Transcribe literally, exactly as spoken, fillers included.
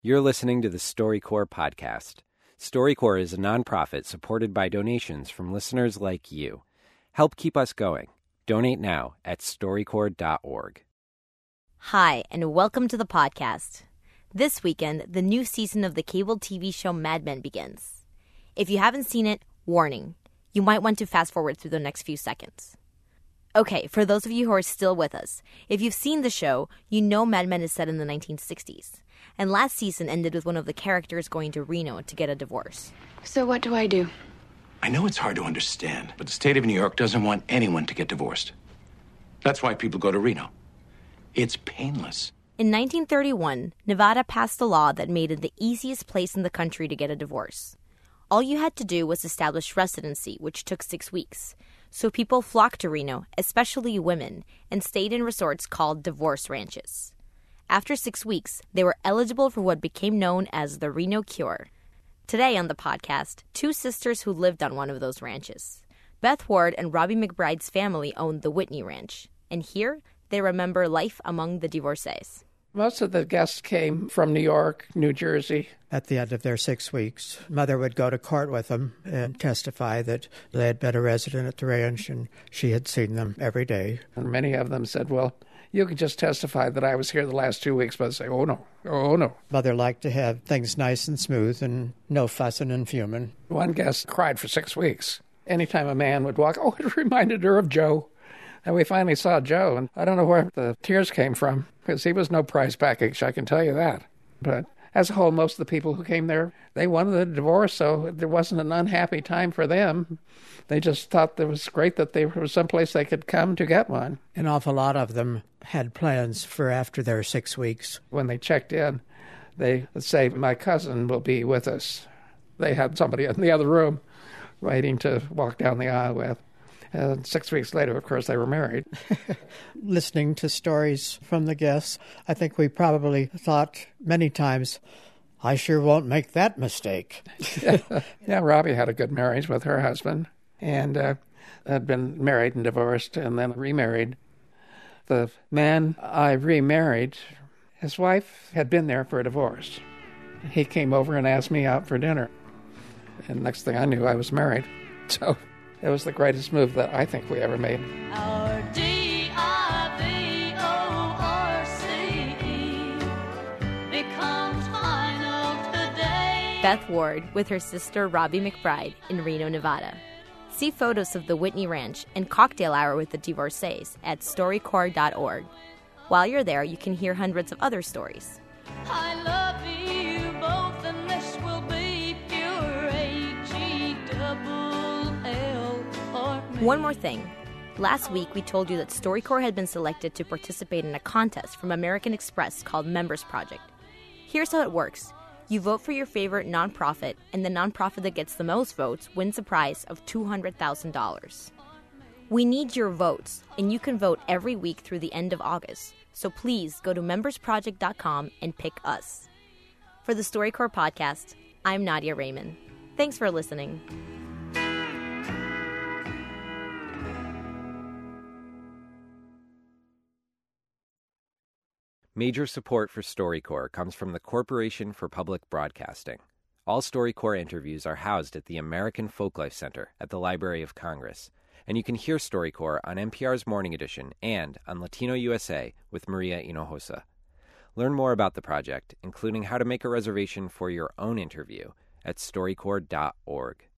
You're listening to the StoryCorps podcast. StoryCorps is a nonprofit supported by donations from listeners like you. Help keep us going. Donate now at storycorps dot org. Hi, and welcome to the podcast. This weekend, the new season of the cable T V show Mad Men begins. If you haven't seen it, warning, you might want to fast forward through the next few seconds. Okay, for those of you who are still with us, if you've seen the show, you know Mad Men is set in the nineteen sixties. And last season ended with one of the characters going to Reno to get a divorce. So what do I do? I know it's hard to understand, but the state of New York doesn't want anyone to get divorced. That's why people go to Reno. It's painless. In nineteen thirty-one, Nevada passed a law that made it the easiest place in the country to get a divorce. All you had to do was establish residency, which took six weeks. So people flocked to Reno, especially women, and stayed in resorts called divorce ranches. After six weeks, they were eligible for what became known as the Reno Cure. Today on the podcast, two sisters who lived on one of those ranches. Beth Ward and Robbie McBride's family owned the Whitney Ranch, and here they remember life among the divorcees. Most of the guests came from New York, New Jersey. At the end of their six weeks, Mother would go to court with them and testify that they had been a resident at the ranch and she had seen them every day. And many of them said, well, you can just testify that I was here the last two weeks, but I'd say, oh, no, oh, no. Mother liked to have things nice and smooth and no fussing and fuming. One guest cried for six weeks. Anytime a man would walk, oh, it reminded her of Joe. And we finally saw Joe, and I don't know where the tears came from, because he was no prize package, I can tell you that. But as a whole, most of the people who came there, they wanted a divorce, so there wasn't an unhappy time for them. They just thought it was great that there was someplace they could come to get one. An awful lot of them had plans for after their six weeks. When they checked in, they would say, my cousin will be with us. They had somebody in the other room waiting to walk down the aisle with. And six weeks later, of course, they were married. Listening to stories from the guests, I think we probably thought many times, I sure won't make that mistake. Yeah, Robbie had a good marriage with her husband and uh, had been married and divorced and then remarried. The man I remarried, his wife had been there for a divorce. He came over and asked me out for dinner. And next thing I knew, I was married. So it was the greatest move that I think we ever made. Our D I V O R C E becomes final today. Beth Ward with her sister Robbie McBride in Reno, Nevada. See photos of the Whitney Ranch and cocktail hour with the divorcees at storycorps dot org. While you're there, you can hear hundreds of other stories. I love you both, and this will be pure A G double L or me. One more thing. Last week, we told you that StoryCorps had been selected to participate in a contest from American Express called Members Project. Here's how it works. You vote for your favorite nonprofit, and the nonprofit that gets the most votes wins a prize of two hundred thousand dollars. We need your votes, and you can vote every week through the end of August. So please go to members project dot com and pick us. For the StoryCorps podcast, I'm Nadia Raymond. Thanks for listening. Major support for StoryCorps comes from the Corporation for Public Broadcasting. All StoryCorps interviews are housed at the American Folklife Center at the Library of Congress, and you can hear StoryCorps on N P R's Morning Edition and on Latino U S A with Maria Hinojosa. Learn more about the project, including how to make a reservation for your own interview, at storycorps dot org.